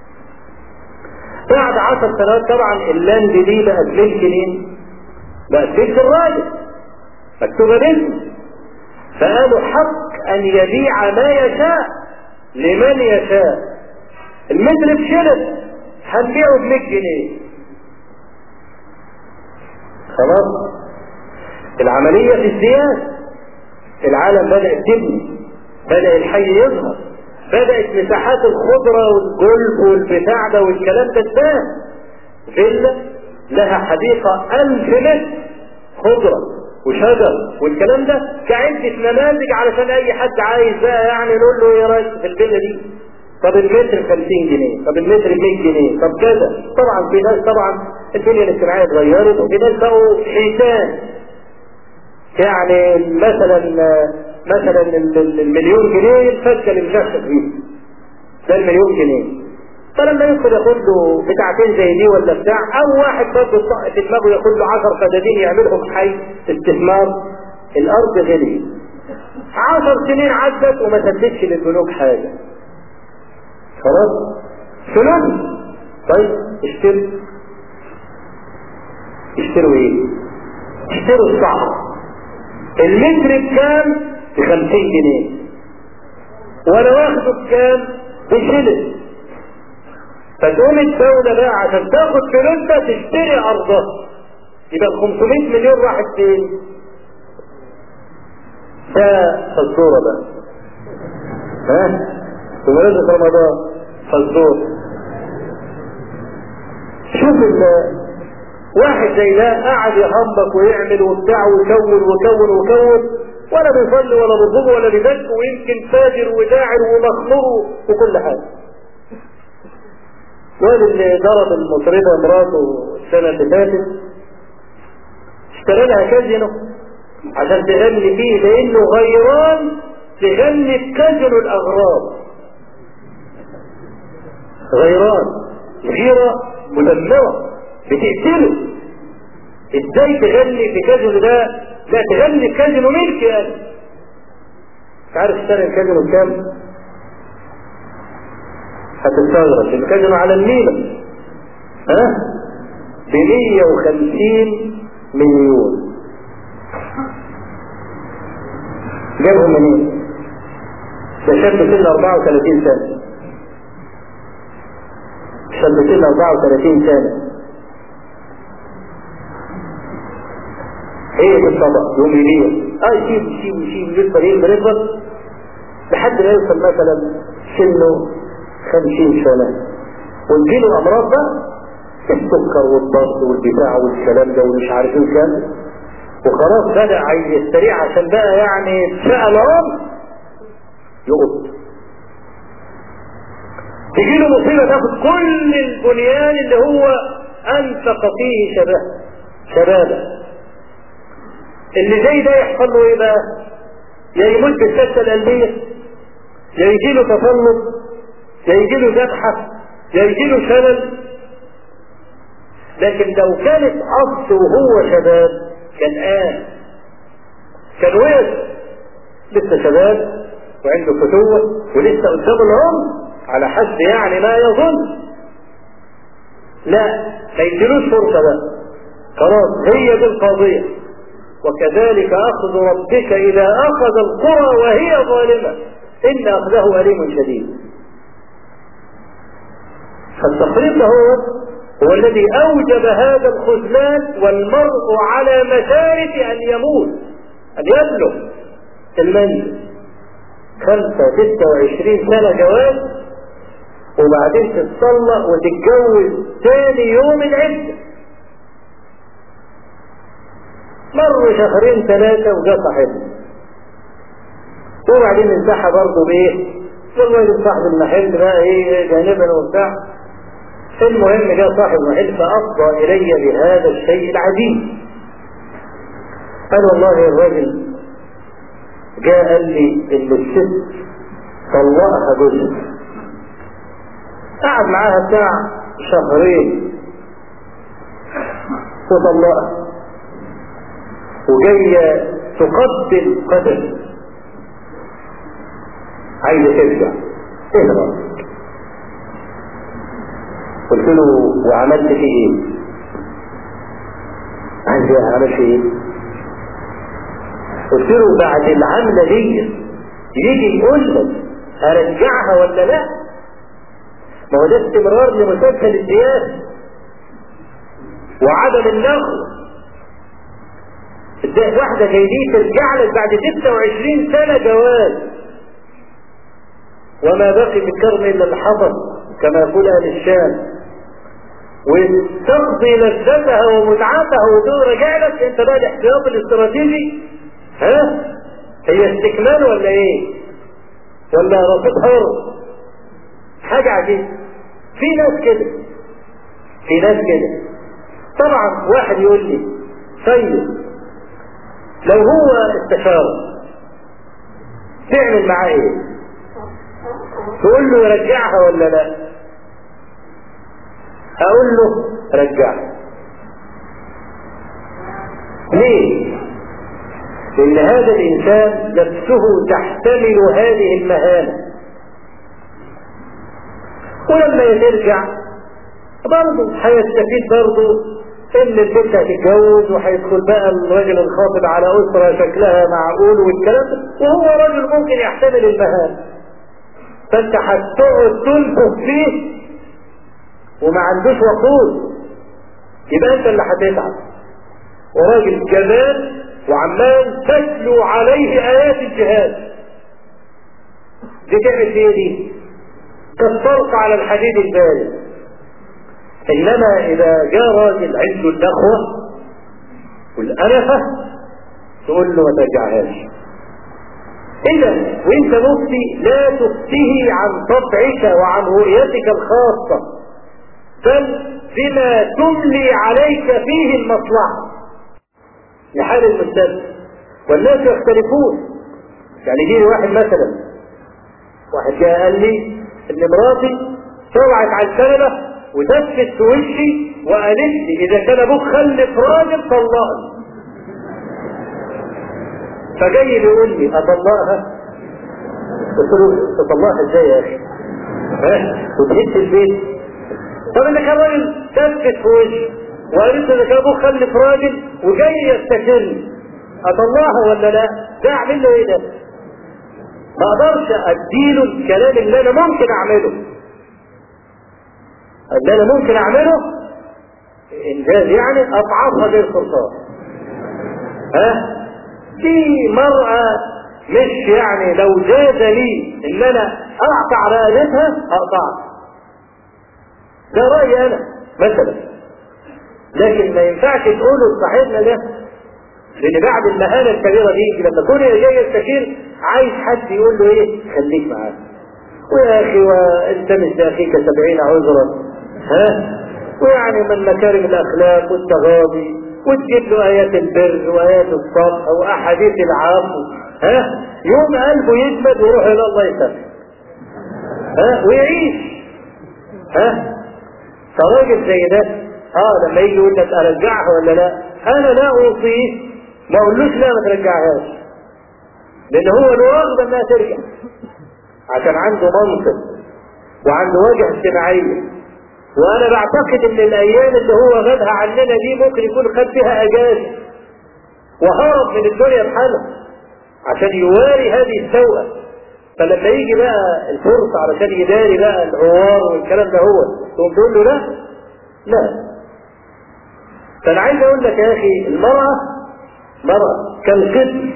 بعد عشر سنوات طبعا اللاند دي بقت ملك مين؟ بقت ملك الراجل مكتوبه باسمه. فقالوا حق ان يبيع ما يشاء لمن يشاء. المتر بشلت هنبيعه ب مية جنيه. خلاص العمليه في ازدياد. العالم بدأ تبني بدأ الحي يظهر بدأت مساحات الخضرة والجلب والبتاع ده والكلام ده تبان. فيلا لها حديقة ألف متر خضرة وشجر والكلام ده كعدة نماذج علشان أي حد عايز بقى يعني نقول له ايه رأيك في الفيلا دي؟ طب المتر خمسين جنيه، طب المتر مية جنيه، طب كذا. طبعا في ناس طبعا الدنيا الاجتماعية اتغيرت وفي ناس بقوا حيتان. يعني مثلا مثلا المليون جنيه الفكه اللي مشخص فيه ده المليون جنيه. فلما يدخل ياخد له بتاعتين زي دي ولا بتاع او واحد برضه في دماغه ياخد له عشر فدادين يعملهم حي استثمار. الارض غليت عشر سنين عدت وما سددش للبنوك حاجه. خلاص فلوس. طيب اشتروا اشتروا ايه؟ اشتروا الصعب. المتر بكام؟ بخمسين جنيه وانا واخده بكام؟ بشلل. فتقوم الدولة بقى عشان تاخد فلوسها تشتري ارضها. يبقى ال خمسمية مليون راحت فين؟ فالصورة بقى ها؟ بمناسبة رمضان فالصورة. شوف واحد زي ده قاعد يهمك ويعمل وبتاع ويكون ويكون ويكون ولا بيصلي ولا بيصوم ولا بيزكي ويمكن فاجر وداعر ومخمور وكل حاجه. الواد اللي ضرب المطربه مراته السنه اللي فاتت اشترى لها كازينو عشان تغني فيه لانه غيران تغني في كازينو الاغراب. غيران غيره مدمره بتقتله. ازاي تغني في كازينو ده؟ لا تغني في كازينو ملكي. يعني مش عارف اشتري الكازينو بكام؟ هتستغرب. الكازينو على النيل ها ب مية وخمسين مليون. جابهم منين؟ ده شاب سن أربعة وثلاثين سنة، شاب سن أربعة وثلاثين سنة، هي بالطبق يوم يبيع اه يشيب يشيب يشيب يكبر يكبر يكبر لحد ما يوصل مثلا سنه خمسين سنة وتجيله أمراض بقى السكر والضغط والبتاع والكلام ده ومش عارفين كام، وخلاص بدأ عايز يستريع عشان بقى يعني اتشقى العمر يقط، تجيله مصيبة تاخد كل البنيان اللي هو أنفق فيه شباب شبابه. اللي زي ده يحصل له ايه بقى؟ يا يموت بالسكتة القلبية، يا يجيله تفلت، يا يجيله ذبحة، يا يجيله شلل. لكن لو كانت أصل وهو شباب كان آن كان وقف لسه شباب وعنده فتوة ولسه قدام العمر على حد يعني ما يظن، لا ما يديلوش فرصة بقى، خلاص هي دي القضية. وكذلك أخذ ربك إذا أخذ القرى وهي ظالمة إن أخذه أليم شديد. فالتفريط هو هو الذي أوجب هذا الخذلان، والمرء على مشارف أن يموت، أن يبلغ المنزل خمسة ستة وعشرين سنة جواز وبعدين تتصلق وتتجوز ثاني يوم العدة. مر شهرين ثلاثة وجاء صاحبه وبعدين انتحى برضه بايه؟ والراجل صاحب المحل بقى ايه جانبا وبتاع. المهم جاء صاحب المحل فأفضى إلي بهذا الشيء العجيب. قال والله الراجل جاء قال لي ان الست طلقها جوزها، قعد معاها بتاع شهرين وطلقها وجاية تقبل قدم عايزة ترجع. ايه ده بقى؟ قلت له وعملت فيه ايه؟ عايز ايه؟ عملت فيه ايه؟ قلت له بعد العملة دي يجي يقول لك ارجعها ولا لا؟ ما هو ده استمرار لمسلسل الزيادة وعدم النقل. ازاي واحدة زي دي ترجع لك بعد ستة وعشرين سنة جواز وما بقي في الكرم الا الحطب كما يقول اهل الشام، وتقضي لذتها ومتعتها وتقول رجع لك انت بقى الاحتياط الاستراتيجي؟ ها؟ هي استكمال ولا ايه؟ ولا رصيد هرب؟ حاجة عجيبة. في ناس كده في ناس كده طبعا. واحد يقول لي طيب لو هو استشار تعمل معاه ايه؟ تقول له يرجعها ولا لا؟ اقول له رجعها. ليه؟ لان هذا الانسان نفسه تحتمل هذه المهانة، ولما يرجع برضه هيستفيد برضه ان البنت هتتجوز وهيدخل بقى الراجل الخاطب على اسرة شكلها معقول والكلام ده، وهو راجل ممكن يحتمل المهام. فانت هتقعد تنفخ فيه وما عندوش وقود، يبقى انت اللي هتتعب. وراجل جبان وعمال تتلو عليه ايات الجهاد، دي تعمل فيه دي كالطلق على الحديد البارد. انما اذا جاء راجل عنده النخوة والأنفة تقول له ما ترجعهاش. اذا وانت مفتي لا تفتيه عن طبعك وعن رؤيتك الخاصة، بل بما تملي عليك فيه المصلحة لحال المستدل. والناس يختلفون. يعني جيني واحد مثلا، واحد جاء قال لي ان مراتي طلعت على الكنبة ودفت في وشي وقالت لي اذا كان ابوك خلف راجل طلقني. فجاي يقول لي اطلقها؟ قلت له تطلقها ازاي يا اخي؟ ها؟ وتهد البيت؟ طب اذا كان راجل دفت في وشي وقالت لي اذا كان ابوك خلف راجل وجاي يستشيرني اطلقها ولا لا؟ ده اعمل له ايه ده؟ ما اقدرش اديله الكلام اللي انا ممكن اعمله. اللي انا ممكن اعمله انجاز يعني اضعافها غير سلطان. ها دي مرأة مش يعني لو جاز لي ان انا اقطع رقبتها اقطعها، ده رأيي انا مثلا. لكن ما ينفعش تقوله صاحبنا ده، لان بعد المهانة الكبيرة دي لما تكون جاي يستشير عايز حد يقول له ايه خليك معاه، ويا اخي وانت مش لاخيك سبعين عذرا، ها ويعني من مكارم الاخلاق والتغاضي، وتجيب له ايات البر وايات الصبر واحاديث العفو، ها يوم قلبه يجمد ويروح الى الله يسامح، ها ويعيش. ها فراجل زي ده اه لما يجي يقول لك ارجعها ولا لا، انا لا اوصيه، ما اقولوش لا ما ترجعهاش، لان هو له رغبه انها ترجع عشان عنده منطق وعنده وجهه اجتماعيه. وانا بعتقد ان الايام اللي هو غابها عننا دي ممكن يكون خد فيها اجازه وهرب من الدنيا بحالها عشان يواري هذه السوءه. فلما يجي بقى الفرصه علشان يداري بقى العوار والكلام ده هو تقوم تقول له لا لا. فانا عايز اقول لك يا اخي المراه مرأة كالقدر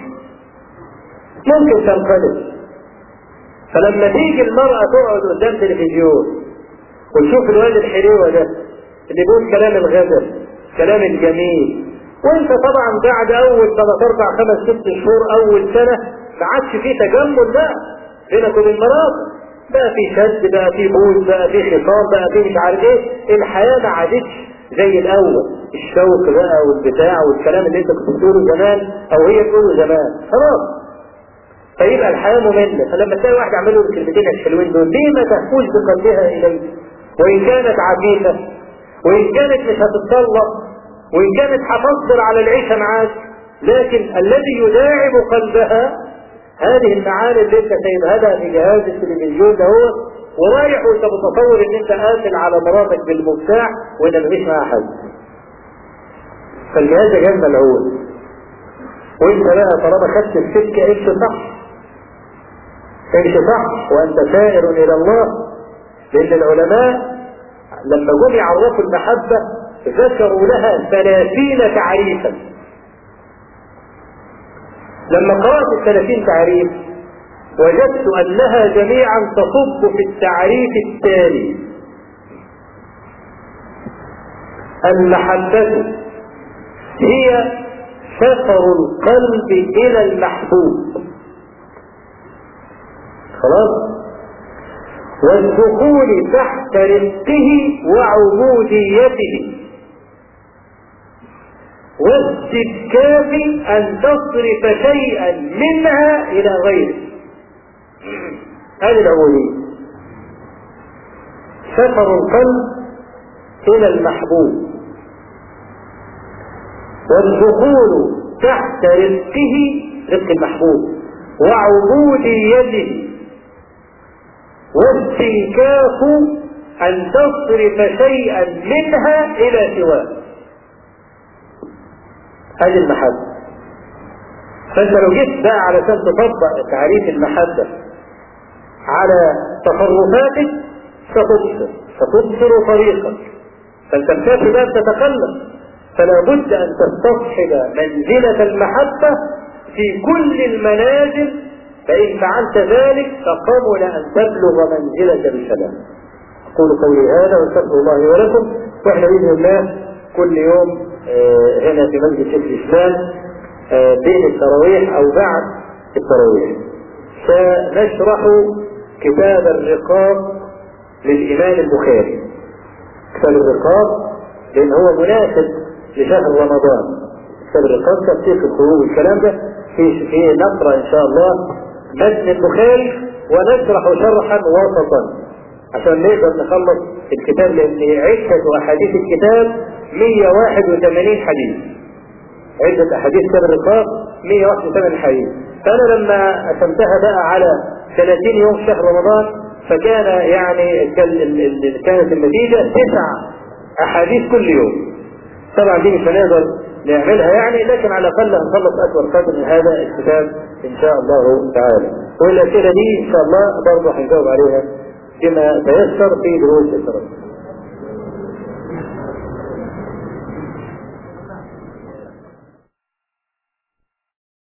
ممكن تنقلب. فلما تيجي المرأة تقعد قدام تلفزيون وتشوف الواد الحليوة ده اللي بيقول كلام الغزل كلام الجميل، وانت طبعا بعد اول ثلاث اربع خمس ست شهور اول سنة ما عادش فيه تجمل بقى بينك وبين مراتك، بقى في شد بقى في بوز بقى في خطاب بقى في مش عارف ايه، الحياة ما عادتش زي الاول، الشوق بقى والبتاع والكلام اللي انت كنت بتقوله زمان او هي بتقوله زمان خلاص. فيبقى الحياة مملة. فلما تلاقي واحد عمله الكلمتين الحلوين دول ليه ما تهفوش بقلبها اليه؟ وان كانت عفيفة وان كانت مش هتتطلق وان كانت هتصبر على العيشة معاك، لكن الذي يداعب قلبها هذه المعاني اللي انت سايبها في جهاز التلفزيون ده هو، ورايح وانت متصور ان انت قاتل على مراتك بالمفتاح وان مفيش معاها حد. فالجهاز ده جهاز ملعون، وانت بقى طالما خدت السكه امشي صح امشي صح وانت سائر الى الله. لان العلماء لما جم يعرفوا المحبه ذكروا لها ثلاثين تعريفا. لما قرأت الثلاثين تعريف وجدت أنها جميعا تصب في التعريف التالي: المحبة هي سفر القلب إلى المحبوب، خلاص، والدخول تحت رزقه وعبوديته، واستبكاف أن تصرف شيئا منها إلى غيره. هذه العبودية، سفر القلب إلى المحبوب، والدخول تحت رزقه رزق المحبوب وعبوديته، واستنكاف أن تصرف شيئا منها إلى سواه. هذه المحبة. فانت لو جيت بقى علشان تطبق تعريف المحبة على تصرفاتك ستبصر ستبصر طريقك، فانت مسافر بقى تتكلم. فلا بد ان تستصحب منزلة المحبة في كل المنازل، فان فعلت ذلك فقبل ان تبلغ منزلة السلام. اقول قولي هذا واستغفر الله لي ولكم. واحنا باذن الله كل يوم آه هنا في مسجد شيخ الاسلام آه بين التراويح او بعد التراويح سنشرح كتاب الرقاق للامام البخاري. كتاب الرقاق لان هو مناسب لشهر رمضان. كتاب الرقاق تفسير الخروج والكلام ده في في نقرا ان شاء الله متن البخاري ونشرح شرحا وسطا عشان نقدر نخلص الكتاب، لان عدة احاديث الكتاب مئة وواحد وثمانين حديث. عدة احاديث كتاب الرقاق مئة وواحد وثمانين حديث. فانا لما قسمتها بقى على ثلاثين يوم شهر رمضان فكان يعني كانت النتيجة تسع احاديث كل يوم. طبعا دي مش هنقدر نعملها يعني، لكن على الأقل هنخلص أكبر قدر من هذا الكتاب إن شاء الله تعالى. والأسئلة دي إن شاء الله برضه هنجاوب عليها بما تيسر في دروس الدراسة.